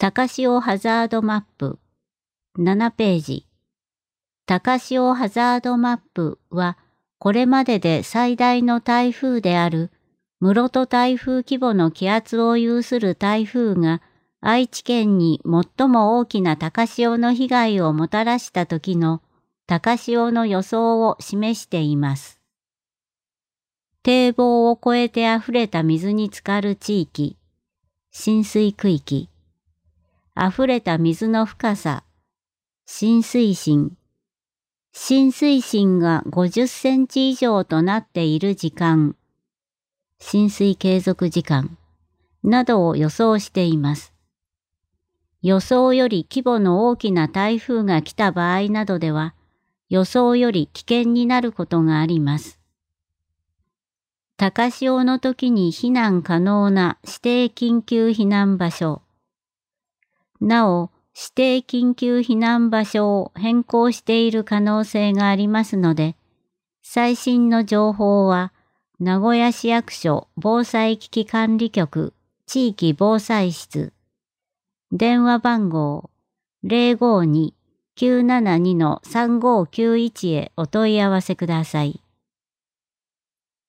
高潮ハザードマップ7ページ。高潮ハザードマップは、これまでで最大の台風である室戸台風規模の気圧を有する台風が愛知県に最も大きな高潮の被害をもたらした時の高潮の予想を示しています。堤防を越えて溢れた水に浸かる地域、浸水区域、溢れた水の深さ、浸水深、浸水深が50センチ以上となっている時間、浸水継続時間などを予想しています。予想より規模の大きな台風が来た場合などでは、予想より危険になることがあります。高潮の時に避難可能な指定緊急避難場所。なお、指定緊急避難場所を変更している可能性がありますので、最新の情報は、名古屋市役所防災危機管理局地域防災室、電話番号 052-972-3591 へお問い合わせください。